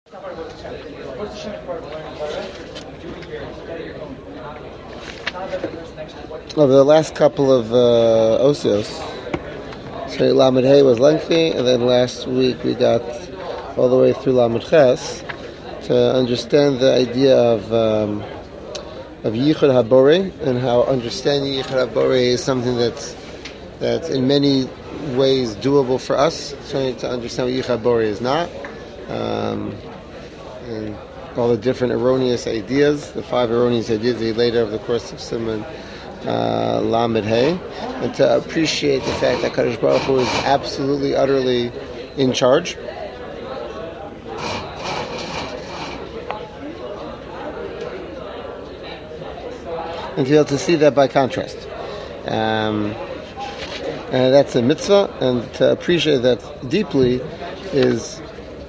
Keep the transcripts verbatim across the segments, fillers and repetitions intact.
Over the last couple of uh, osios, so Lamed Hey was lengthy, and then last week we got all the way through Lamed Ches to understand the idea of um, of Yichud HaBorei, and how understanding Yichud HaBorei is something that's that's in many ways doable for us. Trying to understand what Yichud HaBorei is not, um, and all the different erroneous ideas, the five erroneous ideas that he laid over the course of Siman uh, Lamed Hey, and to appreciate the fact that Kadosh Baruch Hu is absolutely, utterly in charge. And to be able to see that by contrast. Um, and that's a mitzvah, and to appreciate that deeply is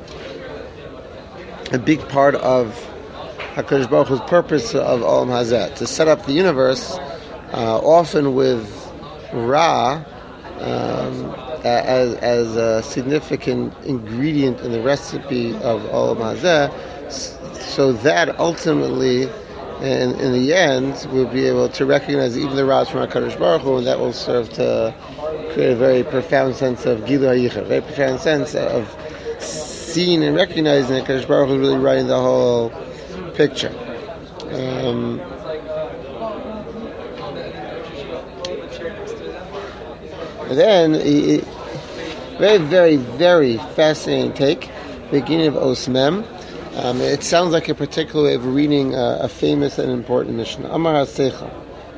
a big part of HaKadosh Baruch Hu's purpose of Olam Hazeh, to set up the universe, uh, often with Ra um, as, as a significant ingredient in the recipe of Olam Hazeh, so that ultimately, in, in the end, we'll be able to recognize even the Ra from HaKadosh Baruch Hu, and that will serve to create a very profound sense of Gilu HaYichud, a very profound sense of seeing and recognizing that Kadosh Baruch Hu is really writing the whole picture. Um, and then, he, very, very, very fascinating take, beginning of Os Mem. Um, it sounds like a particular way of reading a, a famous and important Mishnah. Amar HaSeicha.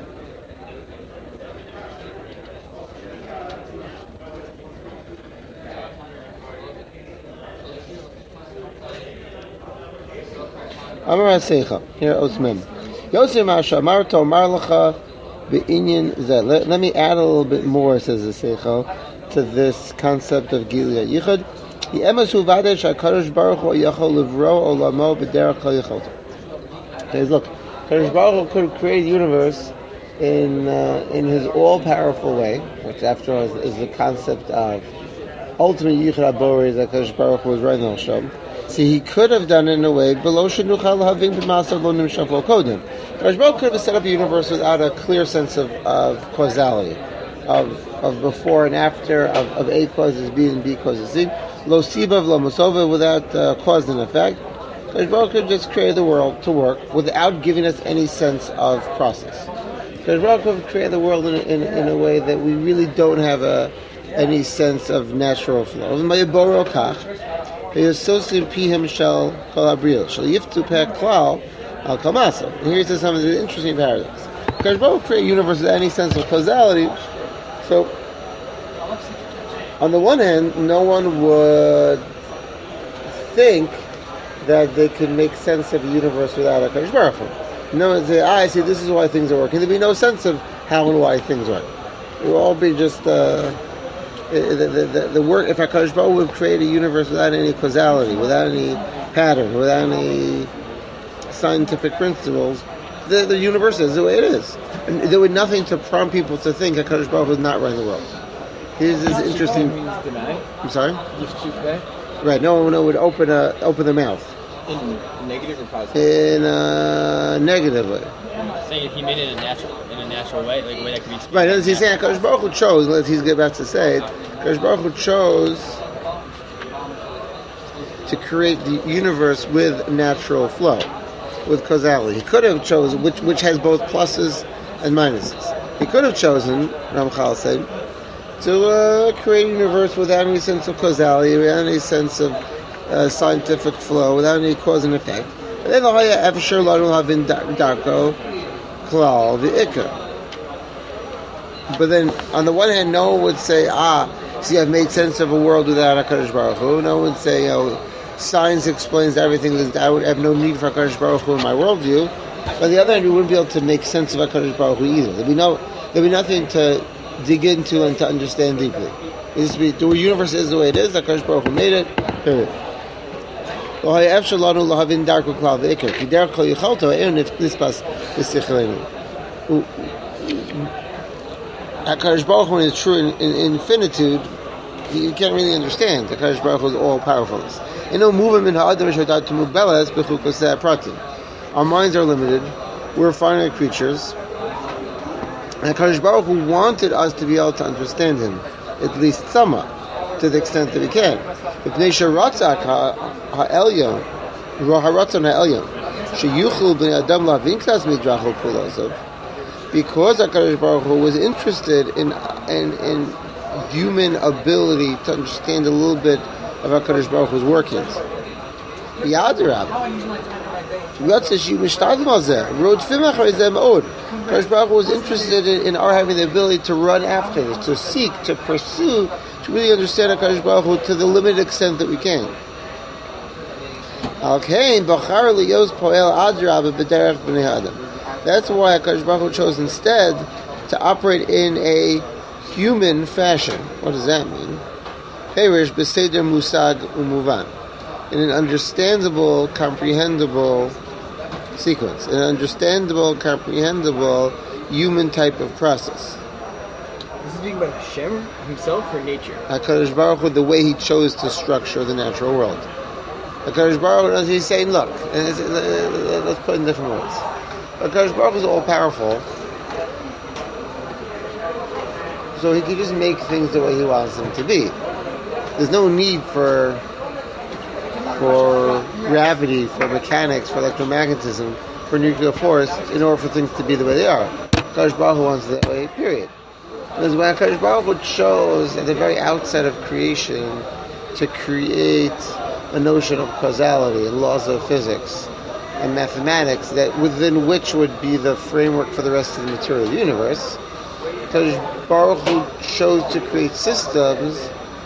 Amar HaSeicha, here Os Mem. Yosef Masha Amarto Amar Lacha Be'inyan Zeh. Let me add a little bit more, says the Seicha, to this concept of Gilu HaYichud. Ye'emes Vadesh HaKadosh Baruch Hu Yachol Livro Olamo B'derech HaYichud. Says, look, Kadosh Baruch Hu could create the universe in uh, in His all-powerful way, which after all is, is the concept of ultimate Yichud HaBorei that Kadosh Baruch Hu was writing on Shem. See, He could have done it in a way below shenuchal havin b'masav lo nimshach lo kodim. Kadosh Baruch Hu could have set up a universe without a clear sense of, of causality, of of before and after, of, of A causes B and B causes C. Lo sibav lo musova, without uh, cause and effect. Kadosh Baruch Hu just created the world to work without giving us any sense of process. Kadosh Baruch Hu created the world in, in, in a way that we really don't have a any sense of natural flow. And here's some of the interesting paradox. Kadosh Baruch Hu created a universe without any sense of causality. So, on the one hand, no one would think that they could make sense of a universe without a Kadosh Baruch Hu. No one would say, ah, I see, this is why things are working. There'd be no sense of how and why things work. It would all be just uh, the, the, the, the work. If HaKadosh Baruch Hu would create a universe without any causality, without any pattern, without any scientific principles, the, the universe is the way it is. And there would nothing to prompt people to think HaKadosh Baruch Hu is not running the world. Here's this interesting. I'm sorry? Right, no one would open a, open their mouth. In negative or positive? In a negative way. Saying He made it in a natural, in a natural way, like a way that could be explained. Right, as he's saying, HaKadosh Baruch Hu chose, as he's about to say it, HaKadosh Baruch Hu chose to create the universe with natural flow, with causality. He could have chosen, which which has both pluses and minuses. He could have chosen, Ramchal said, to uh, create a universe without any sense of causality, without any sense of uh, scientific flow, without any cause and effect. And then the Haya Efsher Lanu Havin Darko Klal V'Ikar. But then, on the one hand, no one would say, ah, see, I've made sense of a world without HaKadosh Baruch Hu. No one would say, you know, science explains everything. I would have no need for HaKadosh Baruch Hu in my worldview. But on the other hand, we wouldn't be able to make sense of HaKadosh Baruch Hu either. There'd be no, there'd be nothing to dig into and to understand deeply. It used to be, the universe is the way it is. HaKadosh Baruch Hu made it. Period. HaKadosh Baruch Hu is true in, in, in infinitude. you can't really understand. The Kadosh Baruch Hu is all powerfulness. You know, movement ha'adam she'adat to mugbelas b'chukosei pratim. Our minds are limited. We're finite creatures. And Kadosh Baruch Hu wanted us to be able to understand Him, at least somewhat, to the extent that we can. B'pnei sheratzak ha'elyon, ha'ratzon ha'elyon, sheyuchlu b'nei adam lavin klas midrachol kulazov. Because HaKadosh Baruch Hu was interested in, in in human ability to understand a little bit of HaKadosh Baruch Hu's workings. B'yadrab, HaKadosh Baruch Hu was interested in, in our having the ability to run after this, to seek, to pursue, to really understand HaKadosh Baruch Hu to the limited extent that we can. That's why HaKadosh Baruch Hu chose instead to operate in a human fashion. What does that mean? Perish b'seder musag umuvan. In an understandable, comprehensible sequence. In an understandable, comprehensible, human type of process. This is speaking about Hashem himself or nature? HaKadosh Baruch Hu, the way He chose to structure the natural world. HaKadosh Baruch Hu, He's saying, look, let's put it in different words. HaKadosh Baruch Hu is all powerful, so He can just make things the way He wants them to be. There's no need for for gravity, for mechanics, for electromagnetism, for nuclear force in order for things to be the way they are. HaKadosh Baruch Hu wants it that way, period. Because when HaKadosh Baruch Hu chose at the very outset of creation to create a notion of causality and laws of physics and mathematics that within which would be the framework for the rest of the material universe, HaKadosh Baruch Hu chose to create systems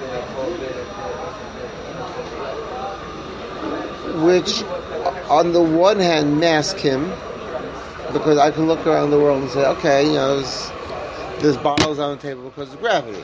which on the one hand mask Him, because I can look around the world and say, okay, you know, there's, there's bottles on the table because of gravity,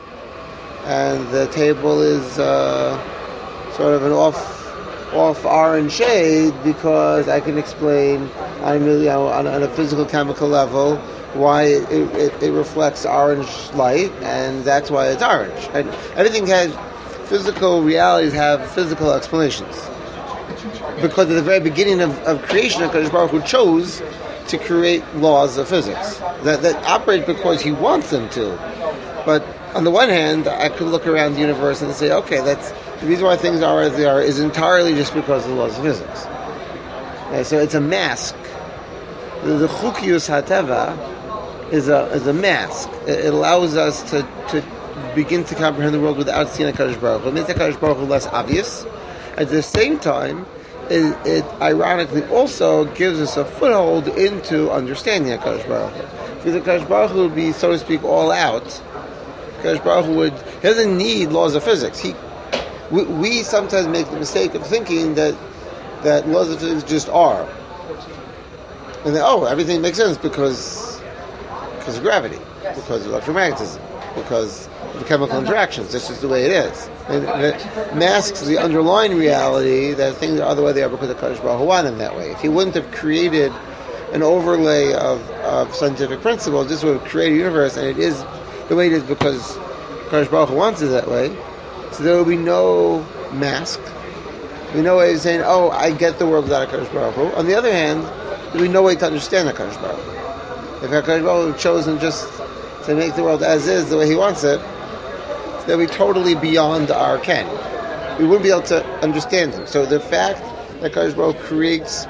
and the table is uh, sort of an off off orange shade because I can explain on, you know, on, on a physical chemical level why it, it, it reflects orange light, and that's why it's orange. And everything has physical realities, have physical explanations. Because at the very beginning of, of creation, HaKadosh Baruch Hu chose to create laws of physics that, that operate because He wants them to. But on the one hand, I could look around the universe and say, okay, that's the reason why things are as they are is entirely just because of the laws of physics. Okay, so it's a mask. The, the Chukius HaTeva is a is a mask. It, it allows us to, to begin to comprehend the world without seeing HaKadosh Baruch Hu. It makes HaKadosh Baruch Hu less obvious. At the same time, it, it ironically also gives us a foothold into understanding HaKadosh Baruch Hu. Because HaKadosh Baruch Hu would be, so to speak, all out. HaKadosh Baruch Hu would, he doesn't need laws of physics. He, we, we sometimes make the mistake of thinking that that laws of physics just are. And then, oh, everything makes sense because because of gravity, because of electromagnetism, because of the chemical interactions. This is the way it is. And it masks the underlying reality that things are the way they are because of HaKadosh Baruch Hu wanted them that way. If He wouldn't have created an overlay of, of scientific principles, this would have created a universe, and it is the way it is because HaKadosh Baruch Hu wants it that way. So there will be no mask. There will be no way of saying, oh, I get the world without HaKadosh Baruch Hu. On the other hand, there will be no way to understand HaKadosh Baruch Hu. If HaKadosh Baruch Hu had chosen just to make the world as is, the way He wants it, then we're totally beyond our ken. We wouldn't be able to understand Him. So the fact that HaKadosh Baruch Hu creates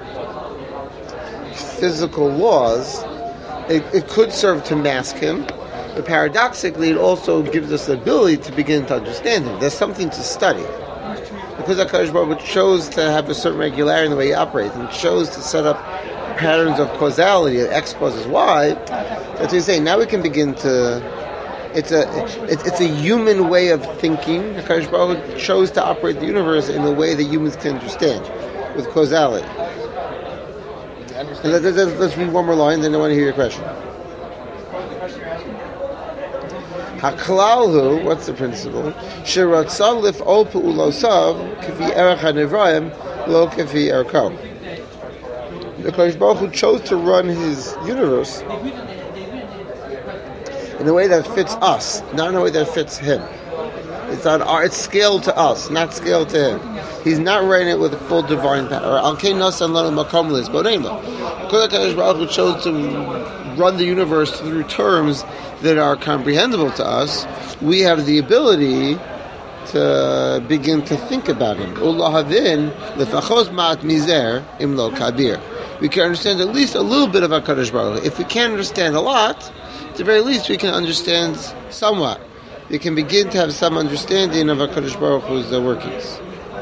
physical laws, it, it could serve to mask Him, but paradoxically it also gives us the ability to begin to understand Him. There's something to study. Because HaKadosh Baruch Hu chose to have a certain regularity in the way He operates, and chose to set up patterns of causality, X causes Y, that's what He's saying. Now we can begin to, it's a it, it's a human way of thinking. HaKadosh Baruch Hu chose to operate the universe in the way that humans can understand, with causality. And let, let, let's read one more line, then I want to hear your question. Haklalhu, what's the principle? Shiratzah lif'ol pu'ulosav k'fi erech hanevraim lo k'fi erko. The HaKadosh Baruch Hu chose to run His universe in a way that fits us, not in a way that fits Him. It's on our, it's scaled to us, not scaled to him. He's not writing it with full divine power. Al Kain Nasan Lanu Makom Lis Bonema. Because HaKadosh Baruch Hu chose to run the universe through terms that are comprehensible to us, we have the ability to begin to think about him. Ulahavin lefachos ma'at mizer imlo kabir. We can understand at least a little bit of HaKadosh Baruch Hu. If we can't understand a lot, at the very least we can understand somewhat. We can begin to have some understanding of HaKadosh Baruch Hu's uh, workings.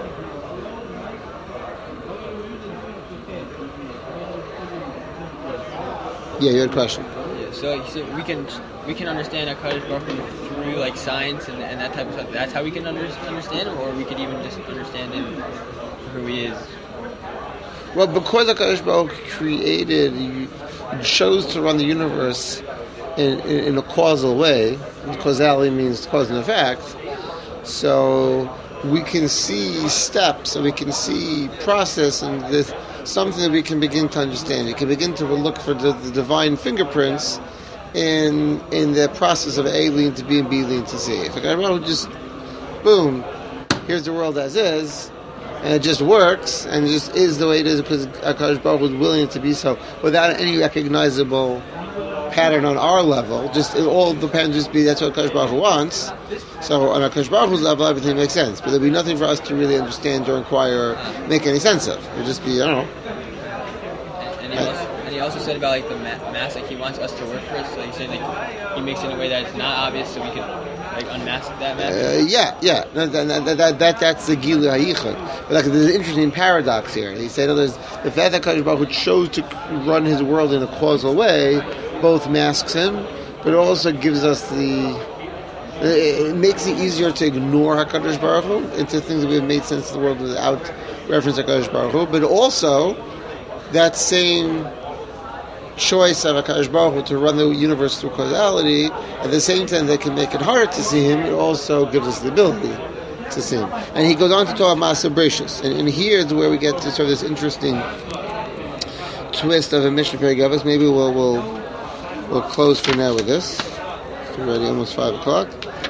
Yeah, you had a question. Yeah, so, so we can we can understand HaKadosh Baruch Hu through like science and, and that type of stuff. That's how we can under, understand him, or we could even just understand him for who he is. Well, because HaKadosh Baruch Hu created, he chose to run the universe in, in, in a causal way. Causality means cause and effect. So we can see steps, and we can see process, and this something that we can begin to understand. We can begin to look for the, the divine fingerprints in in the process of A leading to B and B leading to C. If HaKadosh Baruch Hu just, boom, here's the world as is, and it just works, and it just is the way it is because HaKadosh Baruch Hu is willing it to be so, without any recognizable pattern on our level, just it all depends, just be that's what HaKadosh Baruch Hu wants. So on HaKadosh Baruch Hu's level, everything makes sense, but there'll be nothing for us to really understand or inquire or make any sense of. It'll just be, I don't know. And, and, he, also, and he also said about like the ma- mask, like he wants us to work for it, so he said like he makes it in a way that it's not obvious, so we can like unmask that mask. Uh, yeah, yeah, that, that, that, that, that's the Gilu HaYichud. But like, there's an interesting paradox here. He said, there's the fact that HaKadosh Baruch Hu chose to run his world in a causal way both masks him, but also gives us the. It makes it easier to ignore HaKadosh Baruch Hu into things that would have made sense in the world without reference to HaKadosh Baruch Hu. But also, that same choice of HaKadosh Baruch Hu to run the universe through causality, at the same time that can make it harder to see him, it also gives us the ability to see him. And he goes on to talk about Maaseh Bereishis. And, and here is where we get to sort of this interesting twist of a Mishnah Perigavos. Maybe we'll, we'll we'll close for now with this. It's already almost five o'clock.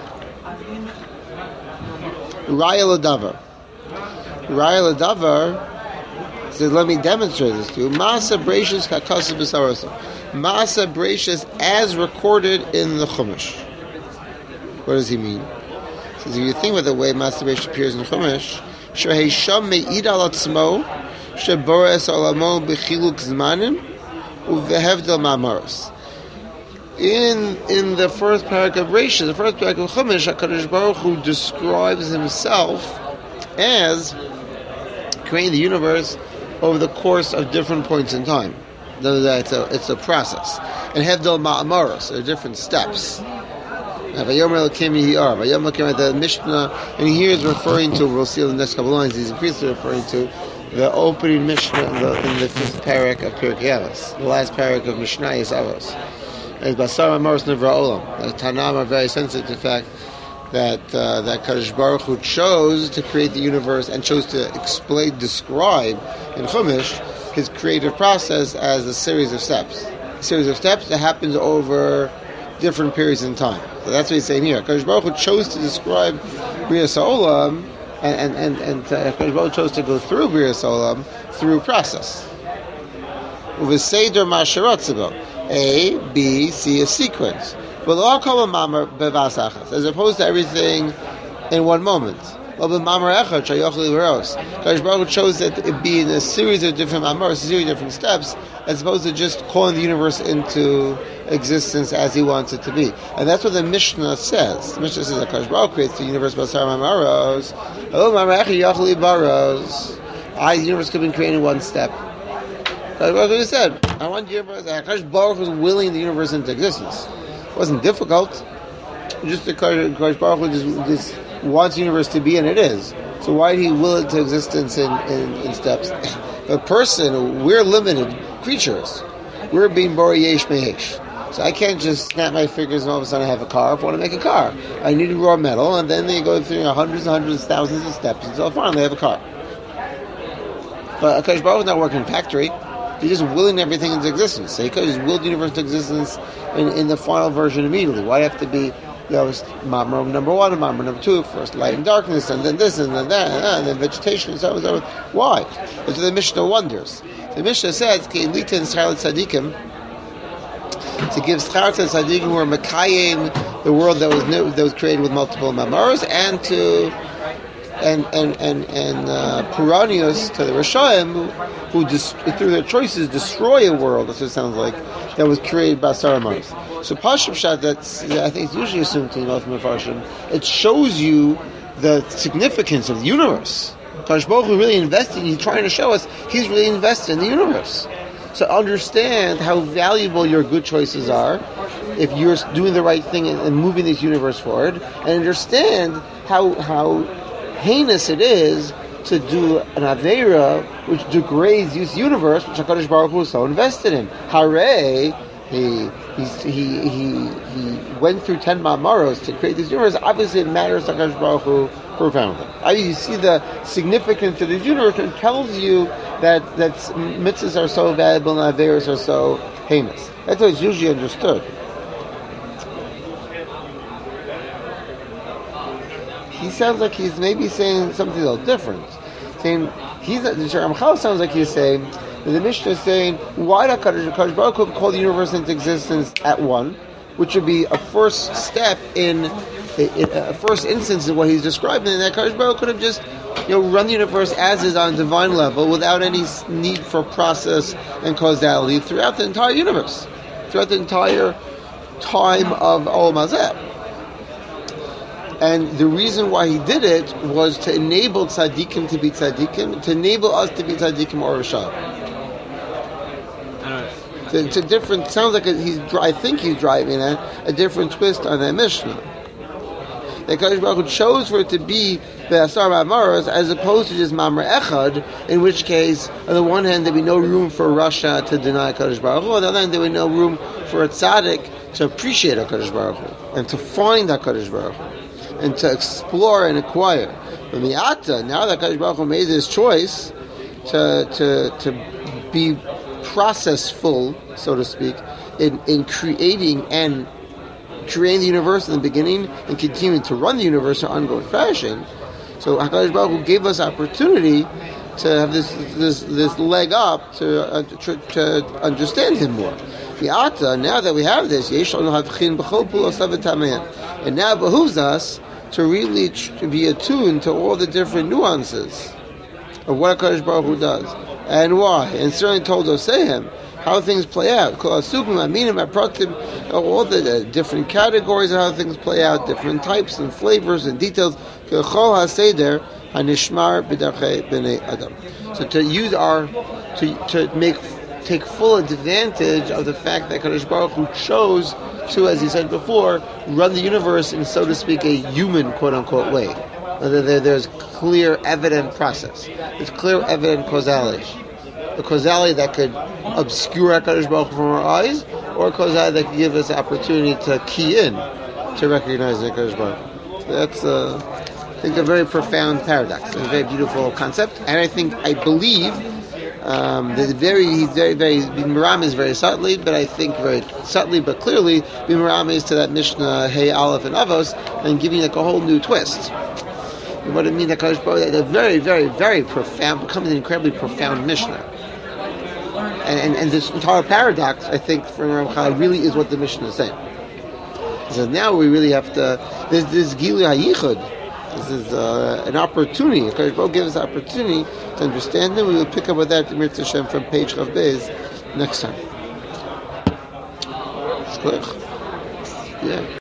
Raya L'Davar. Raya L'Davar says, let me demonstrate this to you. Maaseh Bereishis Hakaseh B'Sarosah. Maaseh Bereishis as recorded in the Chumash. What does he mean? He says, if you think about the way Maaseh Bereishis appears in Chumash, Shehei Sham Me'id Al Atzmo Shebora Es Olamo B'Chiluk Zmanim U'Vehevdel Ma'amaros. In in the first parak of Bereishis, the first parak of Chumash, HaKadosh Baruch Hu describes himself as creating the universe over the course of different points in time. It's a, it's a process. And Hevdel Ma'amaros, there are different steps. Vayomer Elokim Yihar, Vayomer Elokim, the Mishnah, and here is referring to, we'll see in the next couple lines, he's increasingly referring to the opening Mishnah in the, in the fifth parak of Pirkei Avos, the last parak of Mishnayos Avos. And Basar Amaros Nivra Olam. The Tanam are very sensitive to the fact that uh, that Kadosh Baruch Hu chose to create the universe and chose to explain, describe in Chumash his creative process as a series of steps. A series of steps that happens over different periods in time. So that's what he's saying here. Kadosh Baruch Hu chose to describe Brias Olam, and and and, and uh, Kadosh Baruch Hu chose to go through Brias Olam through process. Uveseder Masharatzibo. A, B, C, a sequence. But all call a mamar bevasachas, as opposed to everything in one moment. Well, but mamar echad shayochli v'ros. Kadosh Baruch Hu chose that it be in a series of different mamars, a series of different steps, as opposed to just calling the universe into existence as He wants it to be. And that's what the Mishnah says. The Mishnah says that Kadosh Baruch Hu creates the universe basar mamaros. Oh, mamar echad yochli baros. I, the universe could have been created in one step. That's what he said. I want the universe. HaKadosh Baruch Hu was willing the universe into existence. It wasn't difficult. Just the HaKadosh Baruch Hu just, just wants the universe to be, and it is. So why did He will it to existence in, in, in steps? A person, we're limited creatures. We're being bori yesh mehesh. So I can't just snap my fingers and all of a sudden I have a car. If I want to make a car, I need raw metal, and then they go through hundreds and hundreds, thousands of steps, and so finally I have a car. But HaKadosh Baruch Hu is not working in a factory. He's just willing everything into existence. So he could just will the universe into existence in, in the final version immediately. Why have to be That was Mamre number one and Mamre number two. First light and darkness, and then this, and then that, and, that, and then vegetation, and so on and so on. Why? That's what the Mishnah wonders. The Mishnah says, "Ki lita and schar tzadikim," to give schar to tzadikim who are mekayim the world that was new, that was created with multiple mamaros, and to and and and and uh, Puranius to the Rishayim who, who dis- through their choices destroy a world. That's what it sounds like, that was created by Saramaris. So Pashim Shat, that's I think it's usually assumed to most Mefarshim. It shows you the significance of the universe. Kadosh Baruch Hu really invested. He's trying to show us He's really invested in the universe. So understand how valuable your good choices are if you're doing the right thing and, and moving this universe forward, and understand how how heinous it is to do an Aveira which degrades this universe which HaKadosh Baruch Hu is so invested in. Hare, he he's, he he he went through ten Ma'amaros to create this universe. Obviously it matters to HaKadosh Baruch Hu profoundly. I mean, you see the significance of this universe, and tells you that, that mitzvahs are so valuable and Aveiros are so heinous. That's what it's usually understood. He sounds like he's maybe saying something a little different. Saying he's the Ramchal sounds like he's saying that the Mishnah is saying, why did HaKadosh Baruch Hu call the universe into existence at one, which would be a first step in, in a first instance of what he's describing, and that HaKadosh Baruch Hu could have just, you know, run the universe as is on a divine level without any need for process and causality throughout the entire universe, throughout the entire time of Olam Hazeh. And the reason why he did it was to enable tzaddikim to be tzaddikim, to enable us to be tzaddikim or rishayim. It's, it's a different. Sounds like a, he's. I think he's driving at a different twist on that Mishnah. That Kadosh Baruch Hu chose for it to be be'asar ma'amaros as opposed to just mamre echad. In which case, on the one hand, there would be no room for Russia to deny Kadosh Baruch Hu. On the other hand, there would be no room for a tzaddik to appreciate Kadosh Baruch Hu and to find Kadosh Baruch Hu and to explore and acquire. But mi'ata, now that Kadosh Baruch Hu made this choice to to to be processful, so to speak, in, in creating and creating the universe in the beginning and continuing to run the universe in ongoing fashion. So HaKadosh Baruch Hu gave us opportunity to have this this this leg up to uh, to, to understand Him more. Mi'ata, now that we have this, and now it behooves us to really to be attuned to all the different nuances of what HaKadosh Baruch Hu does and why, and certainly told Oseim how things play out. All the different categories of how things play out, different types and flavors and details. So to use our to to make take full advantage of the fact that Kadosh Baruch Hu chose to, as he said before, run the universe in, so to speak, a human, quote-unquote, way. There, there's clear, evident process. There's clear, evident causality. The causality that could obscure HaKadosh Baruch Hu from our eyes, or causality that could give us the opportunity to key in to recognize HaKadosh Baruch Hu. So that's, uh, I think, a very profound paradox, a very beautiful concept, and I think, I believe, Um, there's very, he's very, very, Bimaram is very subtly, but I think very subtly, but clearly, Bimaram is to that Mishnah, Hey, Aleph, and Avos, and giving like a whole new twist. And what it means that Kadosh Baruch Hu, a very, very, very profound, becomes an incredibly profound Mishnah. And, and, and this entire paradox, I think, for Ramchal, really is what the Mishnah is saying. So now we really have to, there's this Gilu HaYichud. This is uh, an opportunity. Kadosh Baruch Hu gives us an opportunity to understand it. We will pick up with that in Mirz Hashem from page Chav Beis next time. Yeah.